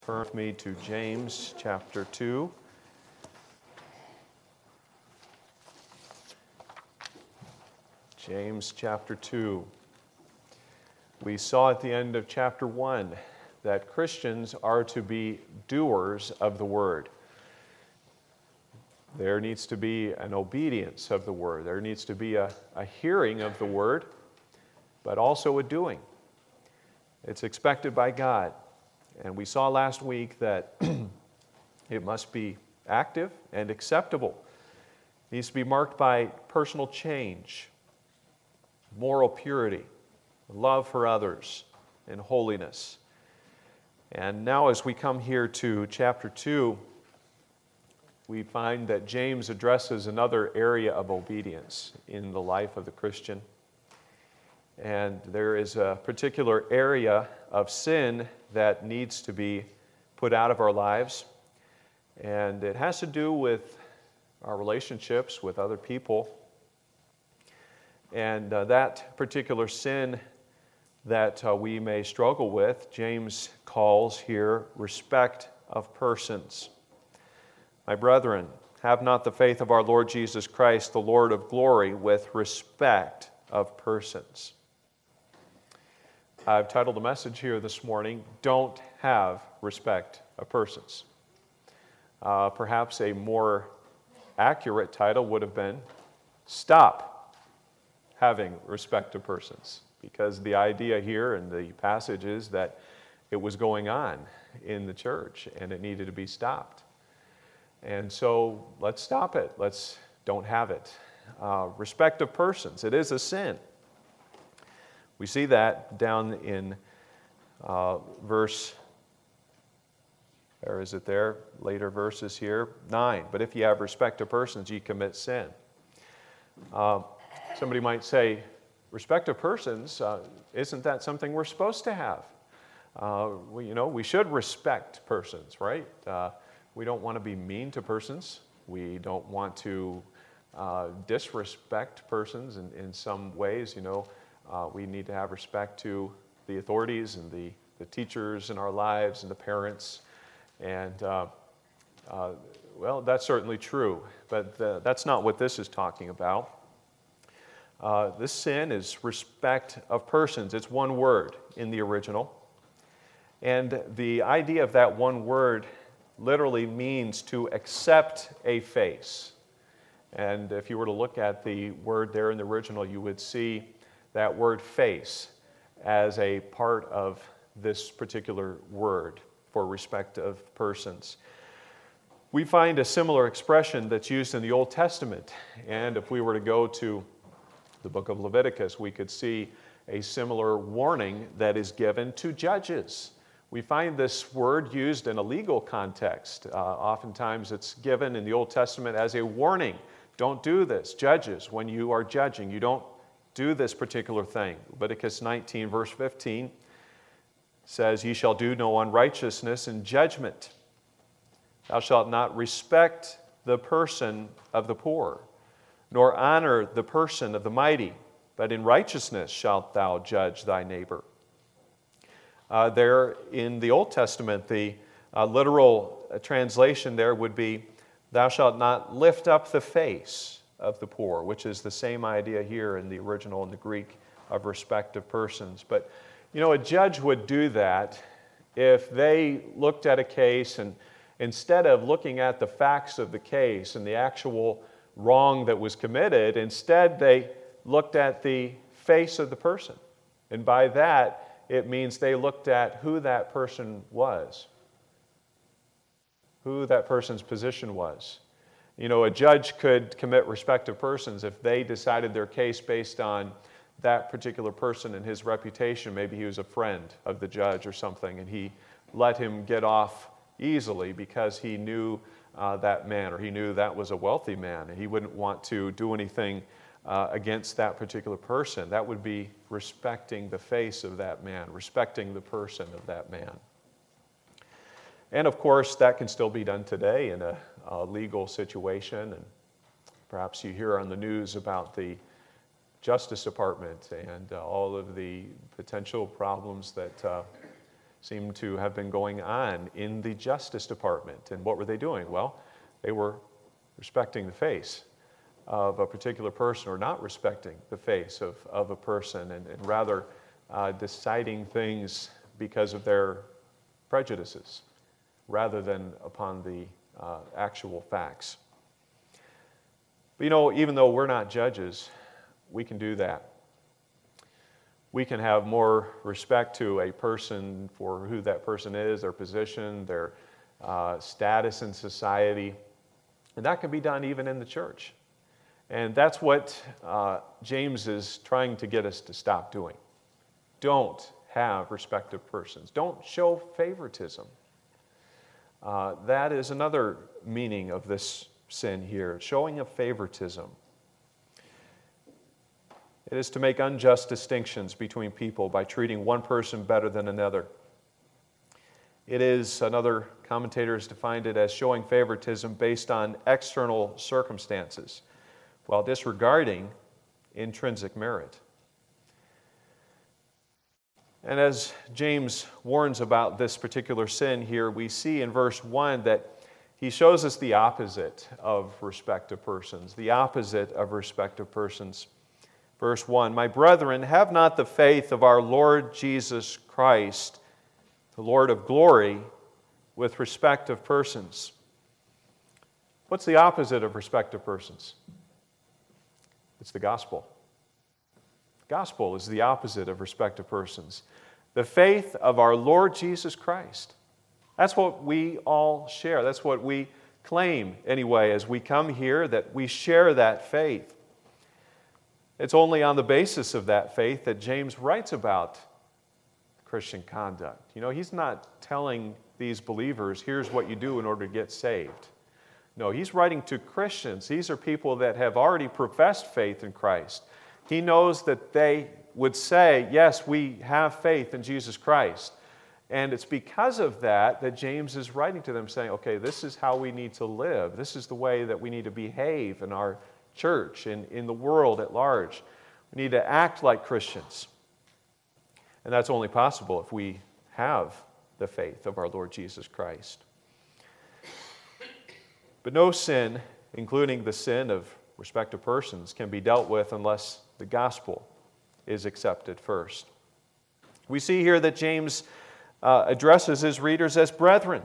Turn with me to James chapter 2. James chapter 2. We saw at the end of chapter 1 that Christians are to be doers of the word. There needs to be an obedience of the word. There needs to be a hearing of the word, but also a doing. It's expected by God. And we saw last week that it must be active and acceptable. It needs to be marked by personal change, moral purity, love for others, and holiness. And now as we come here to chapter 2, we find that James addresses another area of obedience in the life of the Christian. And there is a particular area of sin that needs to be put out of our lives. And it has to do with our relationships with other people. And that particular sin that we may struggle with, James calls here respect of persons. My brethren, have not the faith of our Lord Jesus Christ, the Lord of glory, with respect of persons. I've titled the message here this morning, Don't Have Respect of Persons. Perhaps a more accurate title would have been, Stop Having Respect of Persons. Because the idea here in the passage is that it was going on in the church and it needed to be stopped. And so let's stop it. Let's don't have it. Respect of persons. It is a sin. We see that down in later verses here, 9. But if ye have respect to persons, ye commit sin. Somebody might say, respect of persons, isn't that something we're supposed to have? We should respect persons, right? We don't want to be mean to persons. We don't want to disrespect persons in some ways, we need to have respect to the authorities and the teachers in our lives and the parents. And, that's certainly true. But that's not what this is talking about. This sin is respect of persons. It's one word in the original. And the idea of that one word literally means to accept a face. And if you were to look at the word there in the original, you would see that word face as a part of this particular word for respect of persons. We find a similar expression that's used in the Old Testament, and if we were to go to the book of Leviticus, we could see a similar warning that is given to judges. We find this word used in a legal context. Oftentimes it's given in the Old Testament as a warning. Don't do this. Judges, when you are judging, you don't do this particular thing. Leviticus 19, verse 15 says, Ye shall do no unrighteousness in judgment. Thou shalt not respect the person of the poor, nor honor the person of the mighty, but in righteousness shalt thou judge thy neighbor. There in the Old Testament, the literal translation there would be, Thou shalt not lift up the face of the poor, which is the same idea here in the original in the Greek of respect of persons. But, a judge would do that if they looked at a case and instead of looking at the facts of the case and the actual wrong that was committed, instead they looked at the face of the person. And by that, it means they looked at who that person was, who that person's position was. A judge could commit respect of persons if they decided their case based on that particular person and his reputation. Maybe he was a friend of the judge or something, and he let him get off easily because he knew that man, or he knew that was a wealthy man, and he wouldn't want to do anything against that particular person. That would be respecting the face of that man, respecting the person of that man. And of course, that can still be done today in a legal situation. And perhaps you hear on the news about the Justice Department and all of the potential problems that seem to have been going on in the Justice Department. And what were they doing? Well, they were respecting the face of a particular person, or not respecting the face of a person, and rather deciding things because of their prejudices rather than upon the actual facts. But even though we're not judges, we can do that. We can have more respect to a person for who that person is, their position, their status in society. And that can be done even in the church. And that's what James is trying to get us to stop doing. Don't have respect of persons. Don't show favoritism. That is another meaning of this sin here, showing of favoritism. It is to make unjust distinctions between people by treating one person better than another. It is, another commentator has defined it as showing favoritism based on external circumstances, while disregarding intrinsic merit. And as James warns about this particular sin here, we see in verse 1 that he shows us the opposite of respect of persons, the opposite of respect of persons. Verse 1, "My brethren, have not the faith of our Lord Jesus Christ, the Lord of glory, with respect of persons." What's the opposite of respect of persons? It's the gospel. The gospel is the opposite of respect of persons. The faith of our Lord Jesus Christ. That's what we all share. That's what we claim anyway as we come here, that we share that faith. It's only on the basis of that faith that James writes about Christian conduct. He's not telling these believers, here's what you do in order to get saved. No, he's writing to Christians. These are people that have already professed faith in Christ. He knows that they would say, yes, we have faith in Jesus Christ. And it's because of that James is writing to them saying, okay, this is how we need to live. This is the way that we need to behave in our church, in the world at large. We need to act like Christians. And that's only possible if we have the faith of our Lord Jesus Christ. But no sin, including the sin of respect of persons, can be dealt with unless the gospel is accepted first. We see here that James addresses his readers as brethren.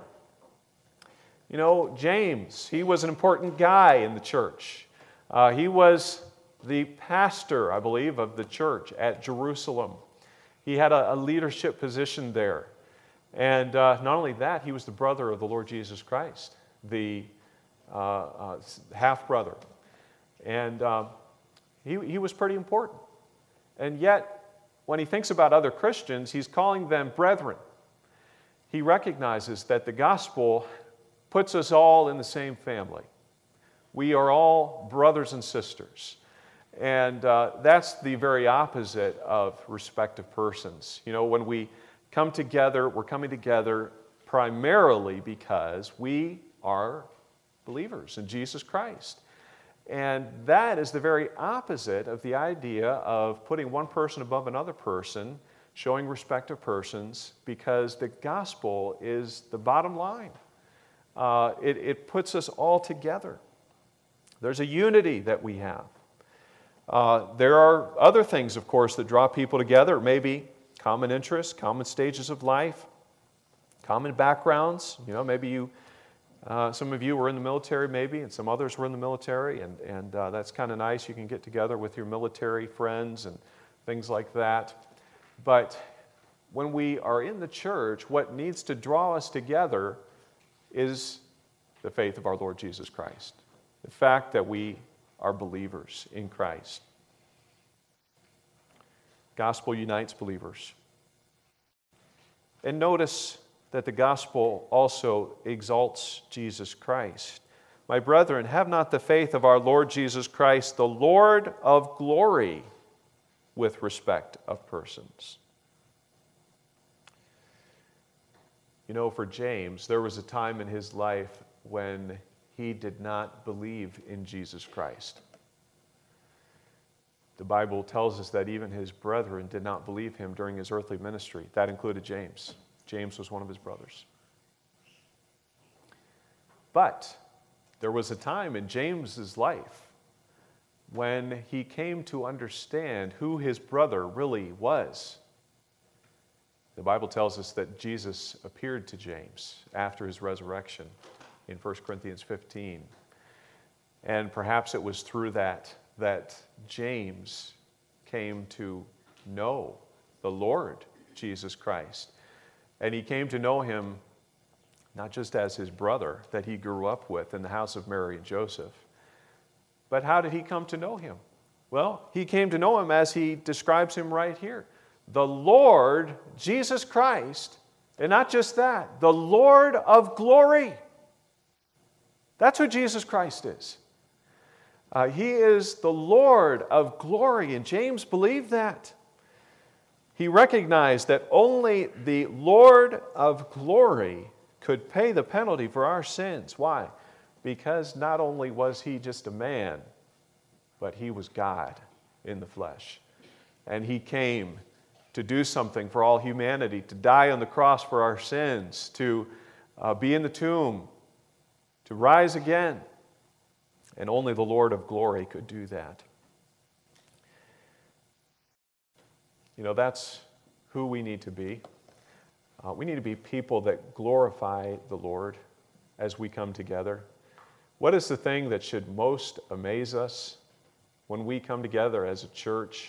James, he was an important guy in the church. He was the pastor, I believe, of the church at Jerusalem. He had a leadership position there. And not only that, he was the brother of the Lord Jesus Christ, the half-brother. And he was pretty important. And yet, when he thinks about other Christians, he's calling them brethren. He recognizes that the gospel puts us all in the same family. We are all brothers and sisters. And that's the very opposite of respect of persons. When we come together, we're coming together primarily because we are believers in Jesus Christ. And that is the very opposite of the idea of putting one person above another person, showing respect of persons, because the gospel is the bottom line. It puts us all together. There's a unity that we have. There are other things, of course, that draw people together. Maybe common interests, common stages of life, common backgrounds. Maybe some of you were in the military, maybe, and some others were in the military, and that's kind of nice. You can get together with your military friends and things like that. But when we are in the church, what needs to draw us together is the faith of our Lord Jesus Christ. The fact that we are believers in Christ. Gospel unites believers. And notice that the gospel also exalts Jesus Christ. My brethren, have not the faith of our Lord Jesus Christ, the Lord of glory, with respect of persons. For James, there was a time in his life when he did not believe in Jesus Christ. The Bible tells us that even his brethren did not believe him during his earthly ministry. That included James. James was one of his brothers. But there was a time in James's life when he came to understand who his brother really was. The Bible tells us that Jesus appeared to James after his resurrection in 1 Corinthians 15. And perhaps it was through that James came to know the Lord Jesus Christ. And he came to know him not just as his brother that he grew up with in the house of Mary and Joseph, but how did he come to know him? Well, he came to know him as he describes him right here. The Lord Jesus Christ, and not just that, the Lord of glory. That's who Jesus Christ is. He is the Lord of glory, and James believed that. He recognized that only the Lord of glory could pay the penalty for our sins. Why? Because not only was he just a man, but he was God in the flesh. And he came to do something for all humanity, to die on the cross for our sins, to be in the tomb, to rise again. And only the Lord of glory could do that. You know, that's who we need to be. We need to be people that glorify the Lord as we come together. What is the thing that should most amaze us when we come together as a church?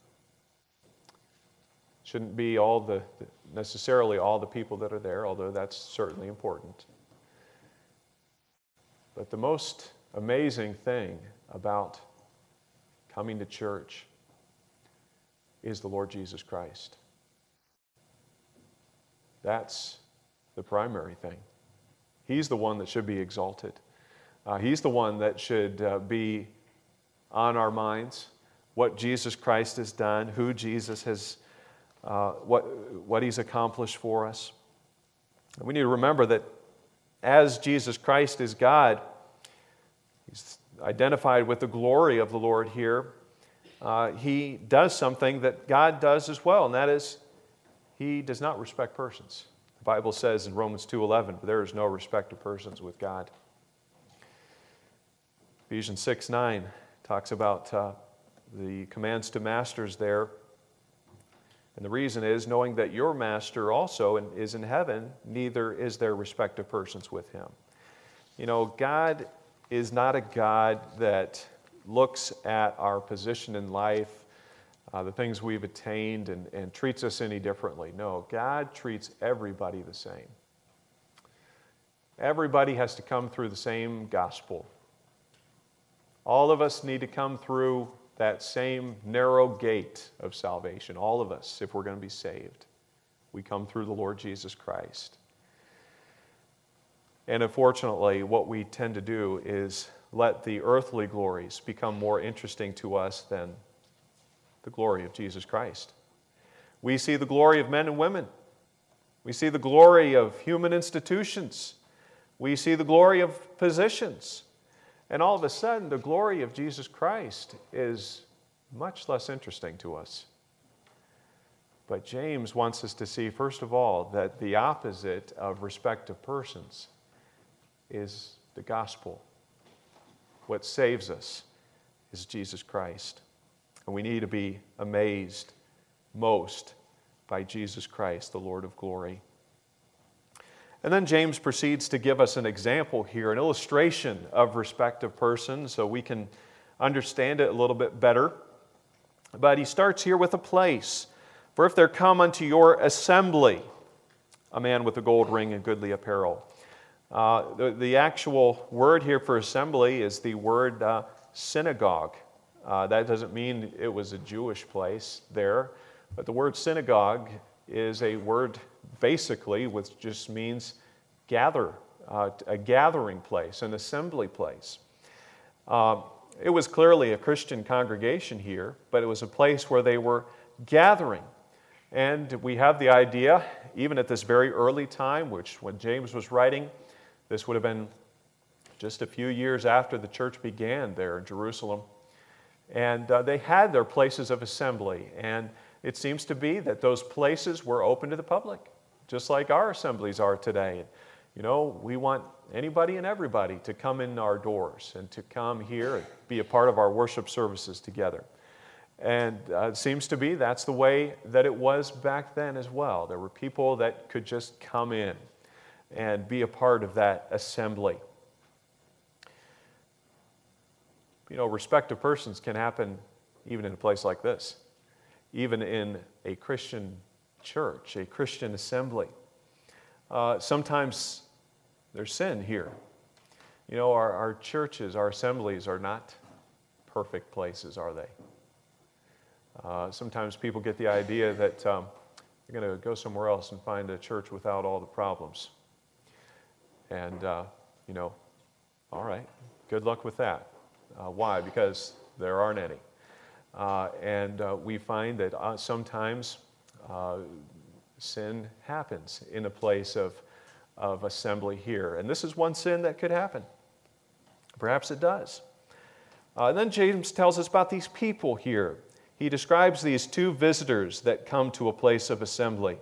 Shouldn't be necessarily all the people that are there, although that's certainly important. But the most amazing thing about coming to church is the Lord Jesus Christ. That's the primary thing. He's the one that should be exalted. He's the one that should be on our minds. What Jesus Christ has done, who Jesus has, what He's accomplished for us. And we need to remember that as Jesus Christ is God, He's identified with the glory of the Lord here. He does something that God does as well, and that is He does not respect persons. The Bible says in Romans 2:11, there is no respect of persons with God. Ephesians 6:9 talks about the commands to masters there. And the reason is, knowing that your master also is in heaven, neither is there respect of persons with him. You know, God is not a God that looks at our position in life, the things we've attained, and treats us any differently. No, God treats everybody the same. Everybody has to come through the same gospel. All of us need to come through that same narrow gate of salvation. All of us, if we're going to be saved. We come through the Lord Jesus Christ. And unfortunately, what we tend to do is let the earthly glories become more interesting to us than the glory of Jesus Christ. We see the glory of men and women. We see the glory of human institutions. We see the glory of positions. And all of a sudden, the glory of Jesus Christ is much less interesting to us. But James wants us to see, first of all, that the opposite of respect of persons is the gospel. What saves us is Jesus Christ. And we need to be amazed most by Jesus Christ, the Lord of glory. And then James proceeds to give us an example here, an illustration of respect of persons, so we can understand it a little bit better. But he starts here with a place. For if there come unto your assembly a man with a gold ring and goodly apparel. The actual word here for assembly is the word synagogue. That doesn't mean it was a Jewish place there, but the word synagogue is a word basically which just means gather, a gathering place, an assembly place. It was clearly a Christian congregation here, but it was a place where they were gathering. And we have the idea, even at this very early time, which when James was writing, this would have been just a few years after the church began there in Jerusalem. And they had their places of assembly. And it seems to be that those places were open to the public. just like our assemblies are today. You know, we want anybody and everybody to come in our doors and to come here and be a part of our worship services together. And it seems to be that's the way that it was back then as well. There were people that could just come in and be a part of that assembly. You know, respect of persons can happen even in a place like this, even in a Christian church, a Christian assembly. Sometimes there's sin here. You know, our churches, our assemblies are not perfect places, are they? Sometimes people get the idea that they're going to go somewhere else and find a church without all the problems. And, you know, all right, good luck with that. Why? Because there aren't any. And we find that sometimes sin happens in a place of assembly here. And this is one sin that could happen. Perhaps it does. And then James tells us about these people here. He describes these two visitors that come to a place of assembly.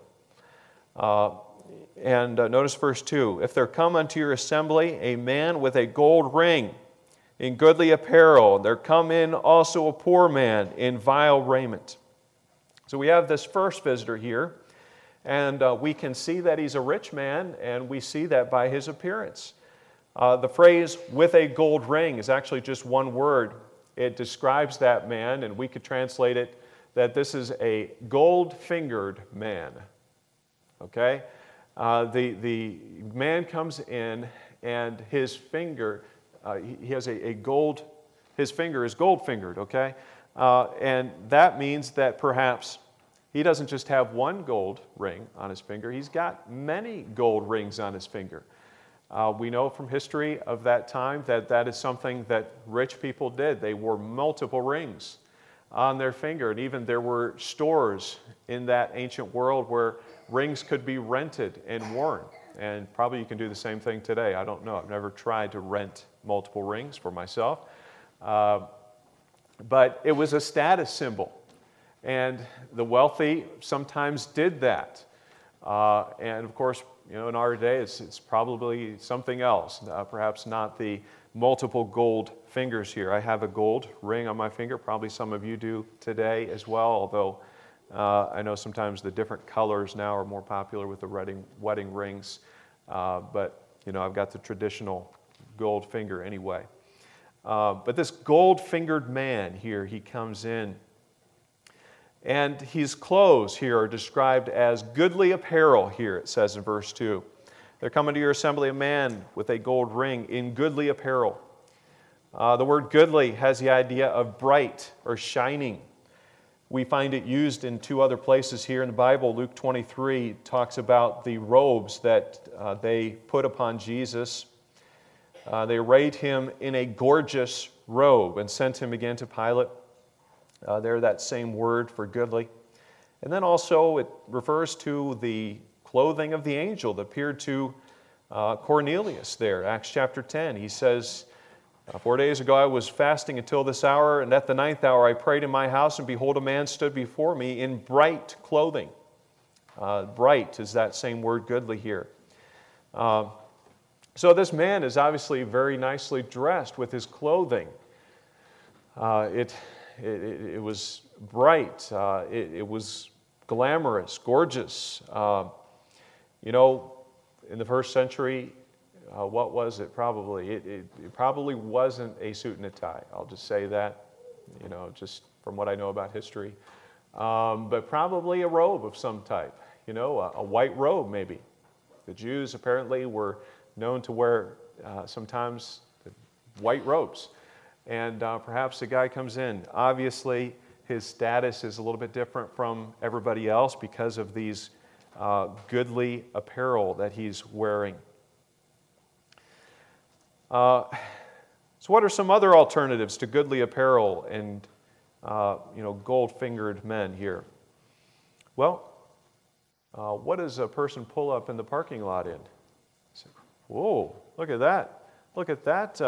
Notice verse 2. If there come unto your assembly a man with a gold ring in goodly apparel, there come in also a poor man in vile raiment. So we have this first visitor here, and we can see that he's a rich man, and we see that by his appearance. The phrase, with a gold ring, is actually just one word. It describes that man, and we could translate it that this is a gold-fingered man. Okay? The man comes in, and his finger, he has a gold, his finger is gold-fingered, okay? And that means that perhaps he doesn't just have one gold ring on his finger, he's got many gold rings on his finger. We know from history of that time that that is something that rich people did. They wore multiple rings on their finger, and even there were stores in that ancient world where rings could be rented and worn. And probably you can do the same thing today. I don't know. I've never tried to rent multiple rings for myself. But it was a status symbol. And the wealthy sometimes did that. And of course, you know, in our day, it's probably something else, perhaps not the multiple gold fingers here. I have a gold ring on my finger. Probably some of you do today as well, although I know sometimes the different colors now are more popular with the wedding rings. But, you know, I've got the traditional gold finger anyway. But this gold-fingered man here, he comes in. And his clothes here are described as goodly apparel here, it says in verse 2. There come into your assembly a man with a gold ring in goodly apparel. The word goodly has the idea of bright or shining. We find it used in two other places here in the Bible. Luke 23 talks about the robes that they put upon Jesus. They arrayed him in a gorgeous robe and sent him again to Pilate. There, that same word for goodly. And then also it refers to the clothing of the angel that appeared to Cornelius there, Acts chapter 10. He says, 4 days ago I was fasting until this hour, and at the 9th hour I prayed in my house, and behold, a man stood before me in bright clothing. Bright is that same word goodly here. So this man is obviously very nicely dressed with his clothing. It was bright. It was glamorous, gorgeous. You know, in the first century, what was it probably? It probably wasn't a suit and a tie. I'll just say that, you know, just from what I know about history. But probably a robe of some type, you know, a white robe maybe. The Jews apparently were known to wear sometimes white robes. And perhaps the guy comes in. Obviously, his status is a little bit different from everybody else because of these goodly apparel that he's wearing. So what are some other alternatives to goodly apparel and gold-fingered men here? Well, what does a person pull up in the parking lot in? Whoa, look at that. Look at that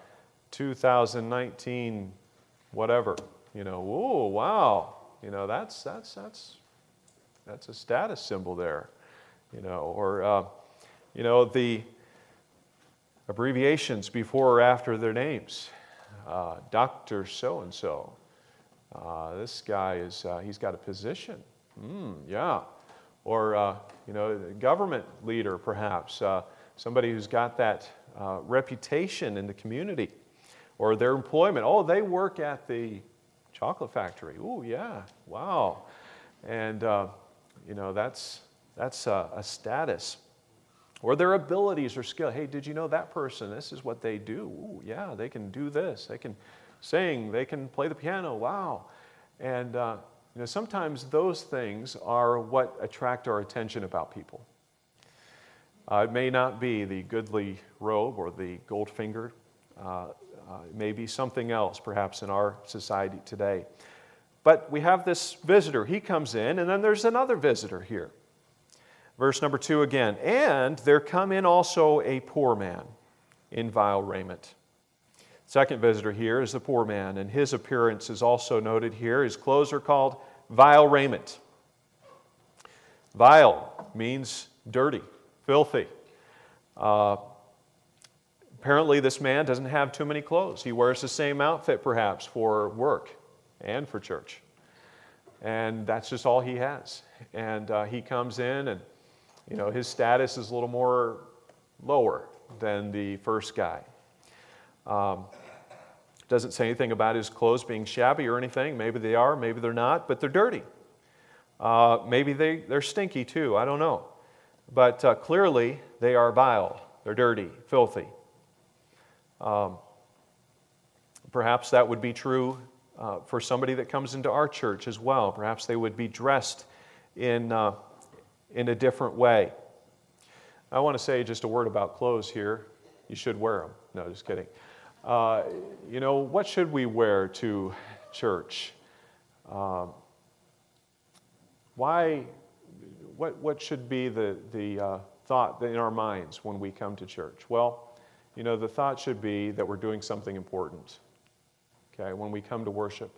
2019 whatever. You know, whoa, wow. You know, that's a status symbol there. or the abbreviations before or after their names. Dr. So-and-so. This guy he's got a position. Yeah. Or, a government leader, perhaps. Somebody who's got that reputation in the community. Or their employment. Oh, they work at the chocolate factory. Oh, yeah. Wow. And, that's a status. Or their abilities or skill. Hey, did you know that person? This is what they do. Ooh, yeah, they can do this. They can sing. They can play the piano. Wow. And sometimes those things are what attract our attention about people. It may not be the goodly robe or the gold finger. It may be something else, perhaps, in our society today. But we have this visitor. He comes in, and then there's another visitor here. Verse number 2 again. And there come in also a poor man in vile raiment. Second visitor here is the poor man, and his appearance is also noted here. His clothes are called vile raiment. Vile means dirty, filthy. Apparently this man doesn't have too many clothes. He wears the same outfit perhaps for work and for church. And that's just all he has. And he comes in and his status is a little more lower than the first guy. Doesn't say anything about his clothes being shabby or anything. Maybe they are, maybe they're not, but they're dirty. Maybe they're stinky too, I don't know. But clearly they are vile. They're dirty, filthy. Perhaps that would be true for somebody that comes into our church as well. Perhaps they would be dressed in a different way. I want to say just a word about clothes here. You should wear them. No, just kidding. What should we wear to church? What should be the thought in our minds when we come to church? Well, the thought should be that we're doing something important. Okay, when we come to worship.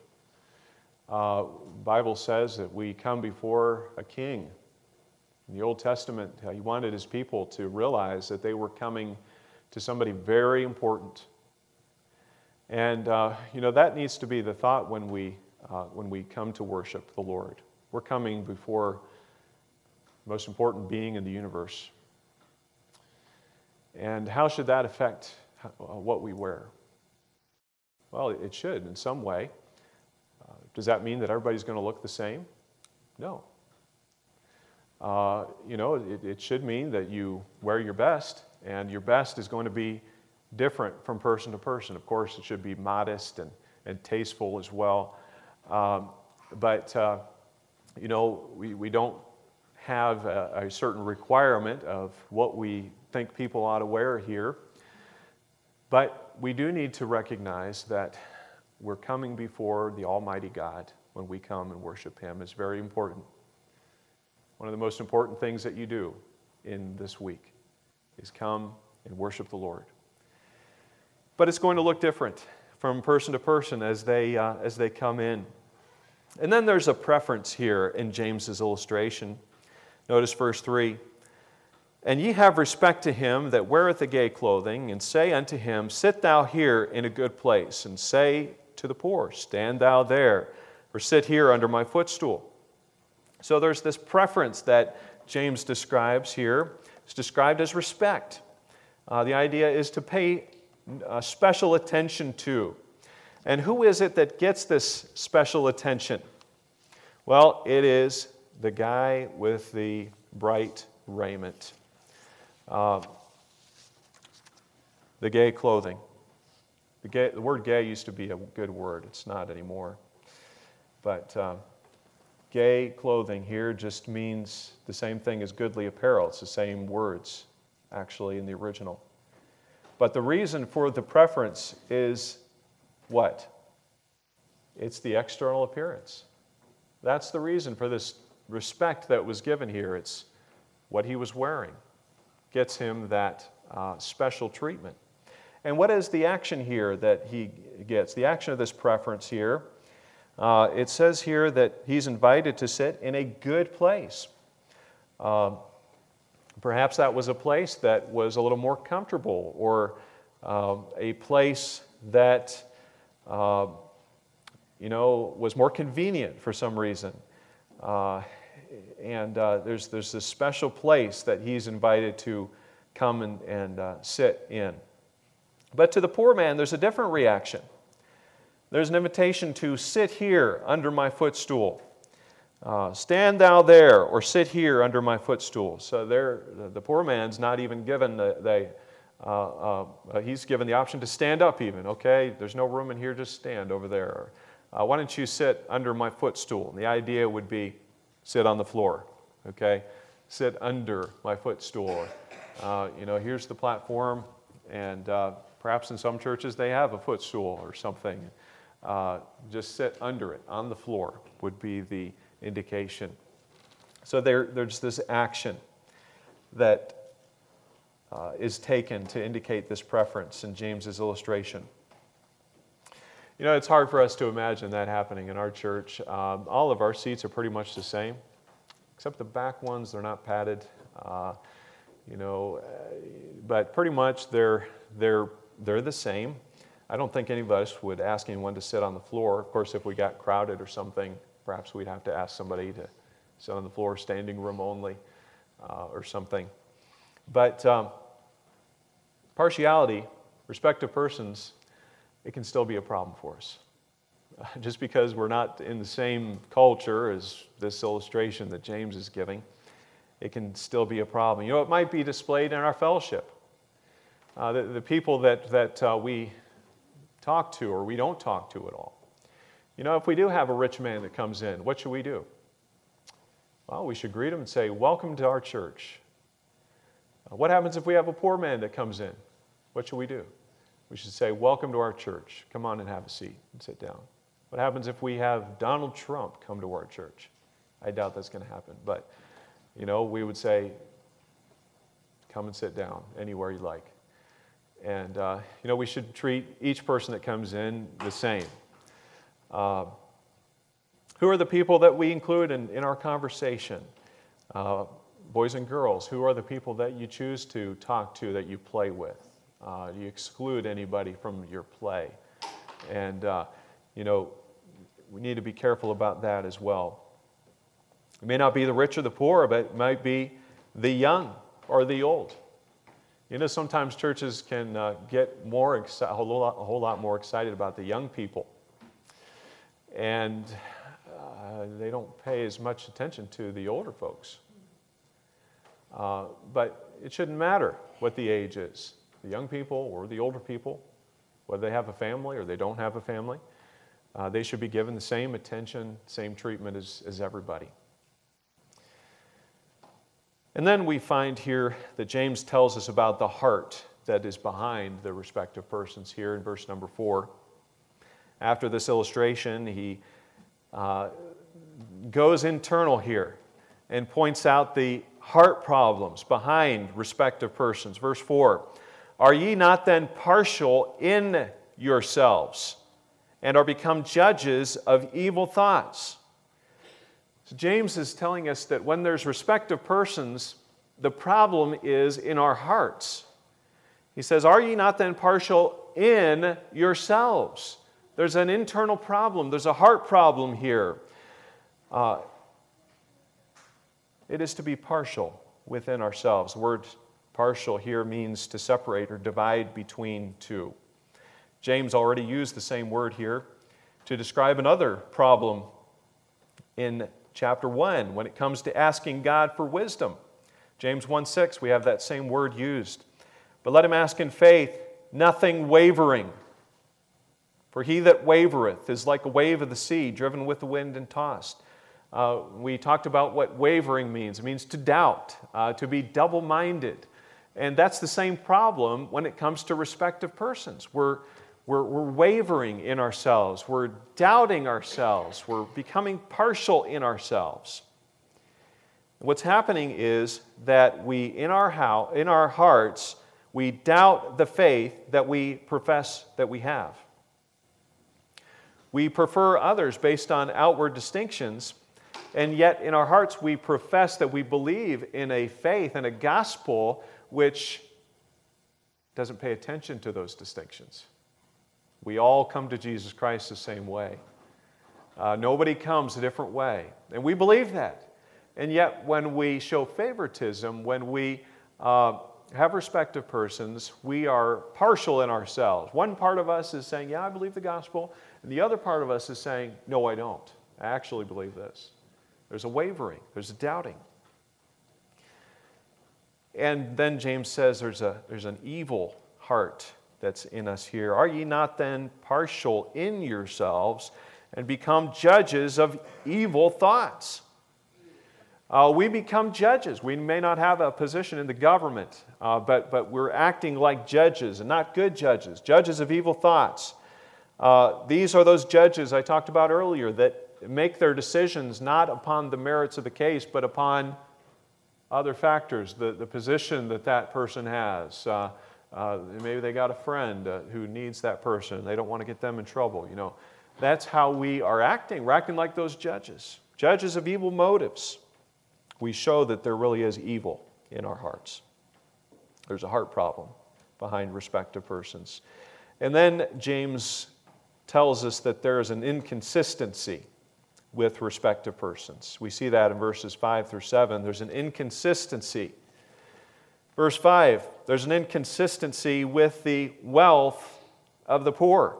Bible says that we come before a king. In the Old Testament, he wanted his people to realize that they were coming to somebody very important. And, that needs to be the thought when we come to worship the Lord. We're coming before the most important being in the universe. And how should that affect what we wear? Well, it should in some way. Does that mean that everybody's going to look the same? No. It should mean that you wear your best, and your best is going to be different from person to person. Of course, it should be modest and tasteful as well. But we don't have a certain requirement of what we think people ought to wear here. But we do need to recognize that we're coming before the Almighty God when we come and worship Him. It's very important. One of the most important things that you do in this week is come and worship the Lord. But it's going to look different from person to person as they come in. And then there's a preference here in James's illustration. Notice verse 3. And ye have respect to him that weareth the gay clothing, and say unto him, Sit thou here in a good place, and say to the poor, Stand thou there, or sit here under my footstool. So there's this preference that James describes here. It's described as respect. The idea is to pay special attention to. And who is it that gets this special attention? Well, it is the guy with the bright raiment. The gay clothing. The word gay used to be a good word. It's not anymore. But gay clothing here just means the same thing as goodly apparel. It's the same words, actually, in the original. But the reason for the preference is what? It's the external appearance. That's the reason for this respect that was given here. It's what he was wearing. Gets him that special treatment. And what is the action here that he gets? The action of this preference here, it says here that he's invited to sit in a good place. Perhaps that was a place that was a little more comfortable, or a place that was more convenient for some reason. There's this special place that he's invited to come and sit in. But to the poor man, there's a different reaction. There's an invitation to sit here under my footstool. Stand thou there, or sit here under my footstool. So the poor man's not even given he's given the option to stand up even. Okay, there's no room in here, just stand over there. Why don't you sit under my footstool? And the idea would be sit on the floor. Okay, sit under my footstool. Here's the platform, and perhaps in some churches they have a footstool or something. Just sit under it, on the floor would be the indication. So there's this action that is taken to indicate this preference in James's illustration. It's hard for us to imagine that happening in our church. All of our seats are pretty much the same, except the back ones, they're not padded. But pretty much they're the same. I don't think any of us would ask anyone to sit on the floor. Of course, if we got crowded or something, perhaps we'd have to ask somebody to sit on the floor, standing room only, or something. But partiality, respect of persons, it can still be a problem for us. Just because we're not in the same culture as this illustration that James is giving, it can still be a problem. It might be displayed in our fellowship. The people that we talk to or we don't talk to at all. If we do have a rich man that comes in, what should we do? Well, we should greet him and say, welcome to our church. What happens if we have a poor man that comes in? What should we do? We should say, welcome to our church. Come on and have a seat and sit down. What happens if we have Donald Trump come to our church? I doubt that's going to happen. But, we would say, come and sit down anywhere you like. And, we should treat each person that comes in the same. Who are the people that we include in our conversation? Boys and girls, who are the people that you choose to talk to, that you play with? Do you exclude anybody from your play? And, we need to be careful about that as well. It may not be the rich or the poor, but it might be the young or the old. Sometimes churches can get a whole lot more excited about the young people. And they don't pay as much attention to the older folks. But it shouldn't matter what the age is. The young people or the older people, whether they have a family or they don't have a family, they should be given the same attention, same treatment as everybody. And then we find here that James tells us about the heart that is behind the respective persons here in verse number 4. After this illustration, he goes internal here and points out the heart problems behind respective persons. Verse 4, are ye not then partial in yourselves, and are become judges of evil thoughts? So James is telling us that when there's respect of persons, the problem is in our hearts. He says, are ye not then partial in yourselves? There's an internal problem. There's a heart problem here. It is to be partial within ourselves. The word partial here means to separate or divide between two. James already used the same word here to describe another problem in chapter 1 when it comes to asking God for wisdom. James 1:6, we have that same word used. But let him ask in faith, nothing wavering. For he that wavereth is like a wave of the sea, driven with the wind and tossed. We talked about what wavering means. It means to doubt, to be double-minded. And that's the same problem when it comes to respect of persons. We're wavering in ourselves. We're doubting ourselves. We're becoming partial in ourselves. What's happening is that we, in our hearts, we doubt the faith that we profess that we have. We prefer others based on outward distinctions And yet in our hearts we profess that we believe in a faith and a gospel which doesn't pay attention to those distinctions. We all come to Jesus Christ the same way. Nobody comes a different way. And we believe that. And yet when we show favoritism, when we have respect of persons, we are partial in ourselves. One part of us is saying, yeah, I believe the gospel. And the other part of us is saying, no, I don't. I actually believe this. There's a wavering. There's a doubting. And then James says there's an evil heart that's in us here. Are ye not then partial in yourselves and become judges of evil thoughts? We become judges. We may not have a position in the government, but we're acting like judges and not good judges, judges of evil thoughts. These are those judges I talked about earlier that make their decisions not upon the merits of the case, but upon other factors, the position that person has. Maybe they got a friend who needs that person. They don't want to get them in trouble. That's how we are acting. We're acting like those judges, judges of evil motives. We show that there really is evil in our hearts. There's a heart problem behind respect of persons. And then James tells us that there is an inconsistency with respect to persons. We see that in verses 5 through 7. There's an inconsistency. Verse 5, there's an inconsistency with the wealth of the poor.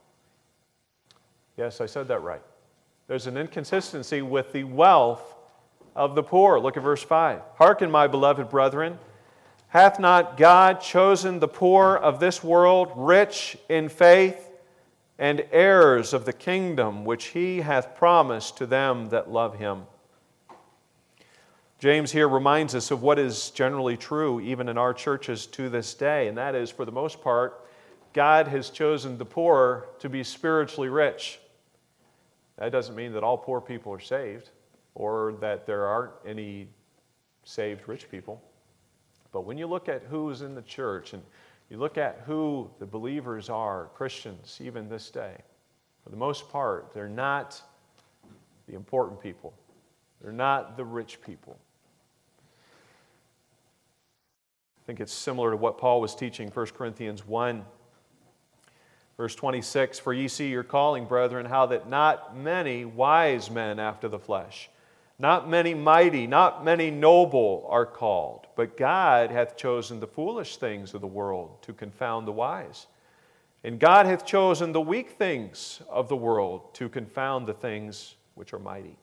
Yes, I said that right. There's an inconsistency with the wealth of the poor. Look at verse 5. Hearken, my beloved brethren, hath not God chosen the poor of this world rich in faith and heirs of the kingdom which he hath promised to them that love him? James here reminds us of what is generally true even in our churches to this day, and that is, for the most part, God has chosen the poor to be spiritually rich. That doesn't mean that all poor people are saved or that there aren't any saved rich people. But when you look at who's in the church and you look at who the believers are, Christians, even this day, for the most part, they're not the important people. They're not the rich people. I think it's similar to what Paul was teaching, 1 Corinthians 1, verse 26, For ye see your calling, brethren, how that not many wise men after the flesh, not many mighty, not many noble are called, but God hath chosen the foolish things of the world to confound the wise. And God hath chosen the weak things of the world to confound the things which are mighty.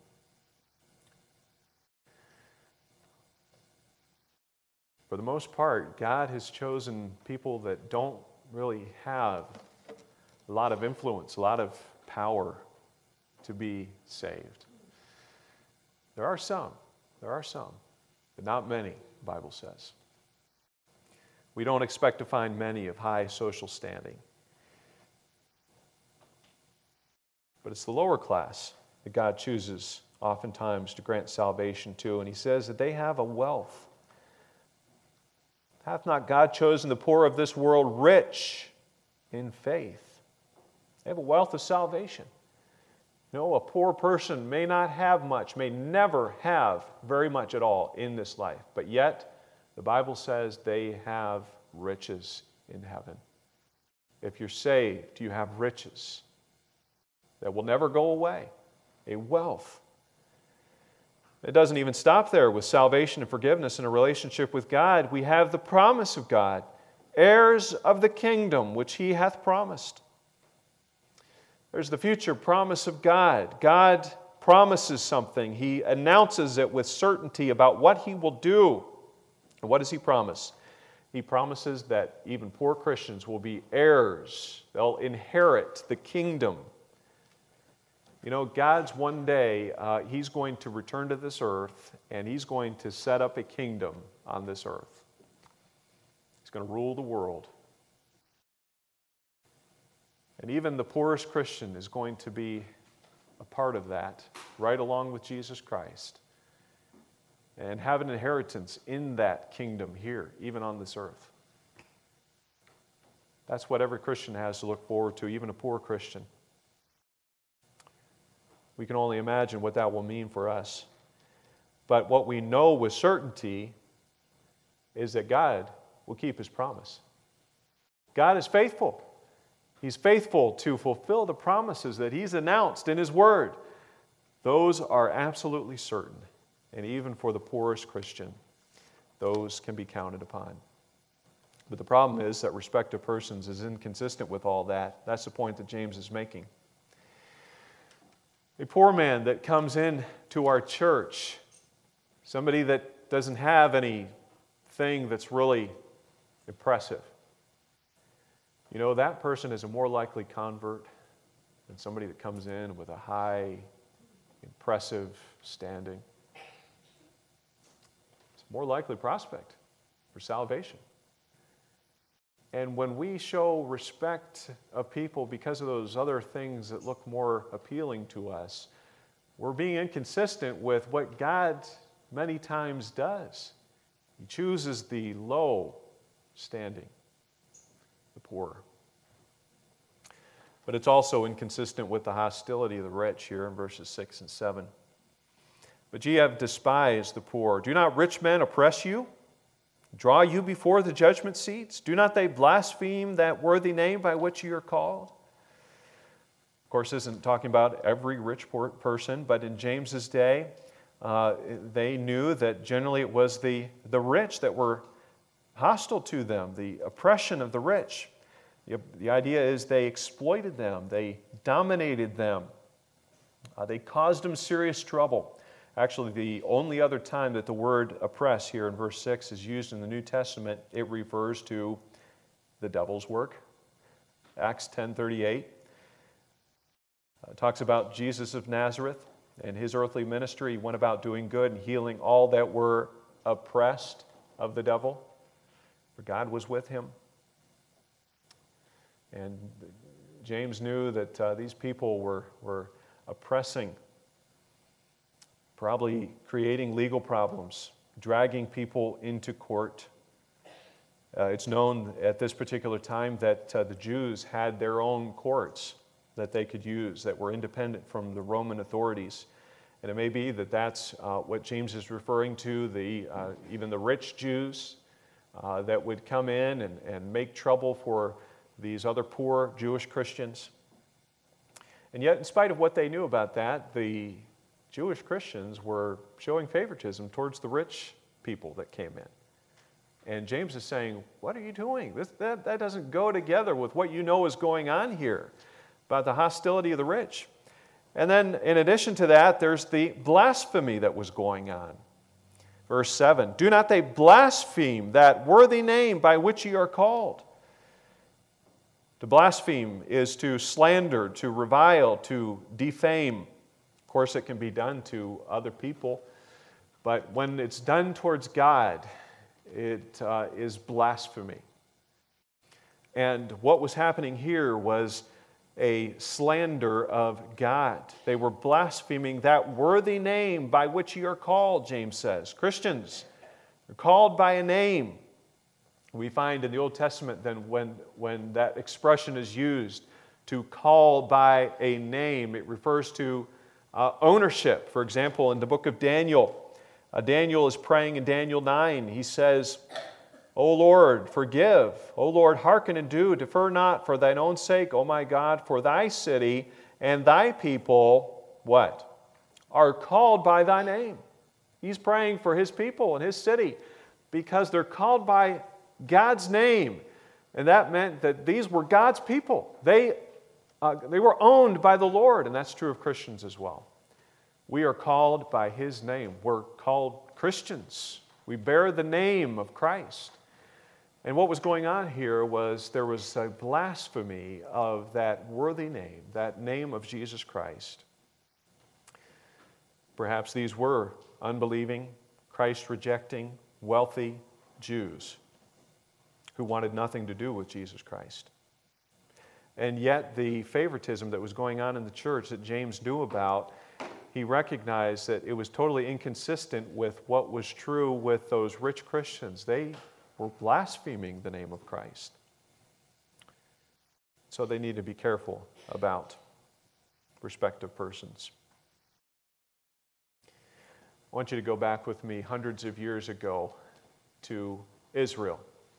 For the most part, God has chosen people that don't really have a lot of influence, a lot of power to be saved. There are some, but not many, the Bible says. We don't expect to find many of high social standing. But it's the lower class that God chooses oftentimes to grant salvation to, and he says that they have a wealth. Hath not God chosen the poor of this world rich in faith? They have a wealth of salvation. No, a poor person may not have much, may never have very much at all in this life, but yet the Bible says they have riches in heaven. If you're saved, you have riches that will never go away, a wealth. It doesn't even stop there with salvation and forgiveness and a relationship with God. We have the promise of God, heirs of the kingdom which he hath promised. There's the future promise of God. God promises something. He announces it with certainty about what he will do. And what does he promise? He promises that even poor Christians will be heirs. They'll inherit the kingdom. You know, God's one day, he's going to return to this earth, and he's going to set up a kingdom on this earth. He's going to rule the world. And even the poorest Christian is going to be a part of that, right along with Jesus Christ, and have an inheritance in that kingdom here, even on this earth. That's what every Christian has to look forward to, even a poor Christian. We can only imagine what that will mean for us. But what we know with certainty is that God will keep His promise. God is faithful. He's faithful to fulfill the promises that He's announced in His Word. Those are absolutely certain. And even for the poorest Christian, those can be counted upon. But the problem is that respect of persons is inconsistent with all that. That's the point that James is making. A poor man that comes in to our church, somebody that doesn't have anything that's really impressive, that person is a more likely convert than somebody that comes in with a high, impressive standing. It's a more likely prospect for salvation. And when we show respect of people because of those other things that look more appealing to us, we're being inconsistent with what God many times does. He chooses the low standing, the poor. But it's also inconsistent with the hostility of the rich here in verses 6 and 7. But ye have despised the poor. Do not rich men oppress you? Draw you before the judgment seats? Do not they blaspheme that worthy name by which you are called? Of course, this isn't talking about every rich person, but in James's day, they knew that generally it was the rich that were hostile to them, the oppression of the rich. The idea is they exploited them, they dominated them, they caused them serious trouble. Actually, the only other time that the word oppress here in verse 6 is used in the New Testament, it refers to the devil's work. Acts 10:38 talks about Jesus of Nazareth and His earthly ministry. He went about doing good and healing all that were oppressed of the devil, for God was with Him. And James knew that these people were oppressing, probably creating legal problems, dragging people into court. It's known at this particular time that the Jews had their own courts that they could use that were independent from the Roman authorities. And it may be that that's what James is referring to, even the rich Jews that would come in and make trouble for these other poor Jewish Christians. And yet, in spite of what they knew about that, the Jewish Christians were showing favoritism towards the rich people that came in. And James is saying, what are you doing? That doesn't go together with what you know is going on here about the hostility of the rich. And then, in addition to that, there's the blasphemy that was going on. Verse 7, do not they blaspheme that worthy name by which ye are called? To blaspheme is to slander, to revile, to defame. Of course, it can be done to other people, but when it's done towards God, it is blasphemy. And what was happening here was a slander of God. They were blaspheming that worthy name by which ye are called, James says. Christians are called by a name. We find in the Old Testament then when that expression is used to call by a name, it refers to ownership. For example, in the book of Daniel, Daniel is praying in Daniel 9. He says, O Lord, forgive. O Lord, hearken and do. Defer not for thine own sake, O my God, for thy city and thy people, what? Are called by thy name. He's praying for his people and his city because they're called by God's name. And that meant that these were God's people. They were owned by the Lord, and that's true of Christians as well. We are called by His name. We're called Christians. We bear the name of Christ. And what was going on here was there was a blasphemy of that worthy name, that name of Jesus Christ. Perhaps these were unbelieving, Christ-rejecting, wealthy Jews who wanted nothing to do with Jesus Christ. And yet the favoritism that was going on in the church that James knew about, he recognized that it was totally inconsistent with what was true with those rich Christians. They were blaspheming the name of Christ. So they need to be careful about respect of persons. I want you to go back with me hundreds of years ago to Israel.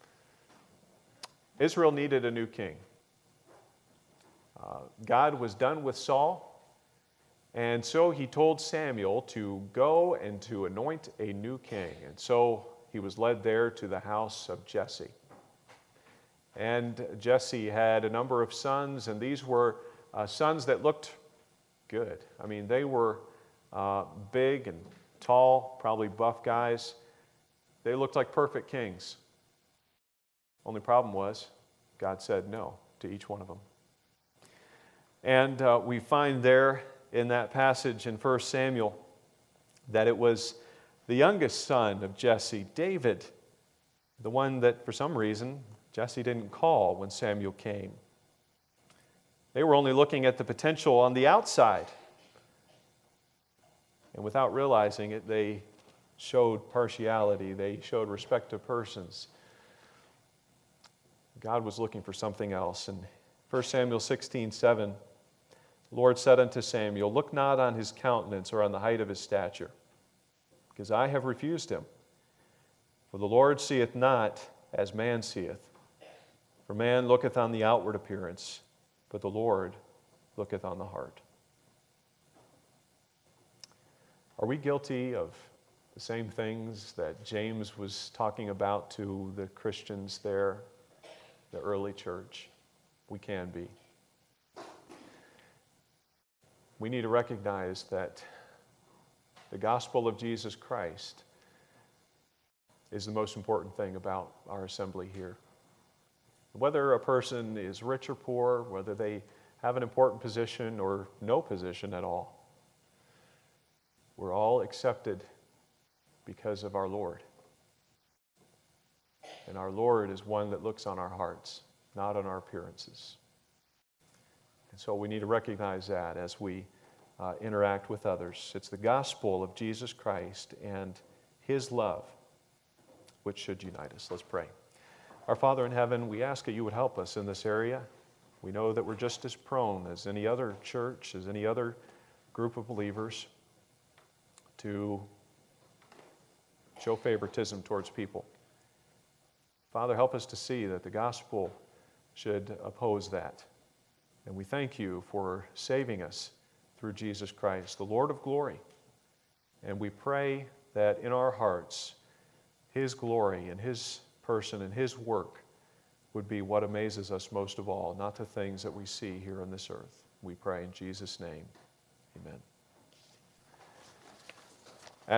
Israel needed a new king. God was done with Saul, and so he told Samuel to go and to anoint a new king. And so he was led there to the house of Jesse. And Jesse had a number of sons, and these were sons that looked good. I mean, they were big and tall, probably buff guys. They looked like perfect kings. Only problem was, God said no to each one of them. And we find there in that passage in 1 Samuel that it was the youngest son of Jesse, David, the one that for some reason Jesse didn't call when Samuel came. They were only looking at the potential on the outside. And without realizing it, they showed partiality. They showed respect to persons. God was looking for something else. In 1 Samuel 16:7, the Lord said unto Samuel, look not on his countenance or on the height of his stature, because I have refused him. For the Lord seeth not as man seeth. For man looketh on the outward appearance, but the Lord looketh on the heart. Are we guilty of the same things that James was talking about to the Christians there, the early church? We can be. We need to recognize that the gospel of Jesus Christ is the most important thing about our assembly here. Whether a person is rich or poor, whether they have an important position or no position at all, we're all accepted because of our Lord. And our Lord is one that looks on our hearts, not on our appearances. And so we need to recognize that as we interact with others. It's the gospel of Jesus Christ and His love which should unite us. Let's pray. Our Father in heaven, we ask that you would help us in this area. We know that we're just as prone as any other church, as any other group of believers to show favoritism towards people. Father, help us to see that the gospel should oppose that. And we thank you for saving us through Jesus Christ, the Lord of glory. And we pray that in our hearts, His glory and His person and His work would be what amazes us most of all, not the things that we see here on this earth. We pray in Jesus' name. Amen.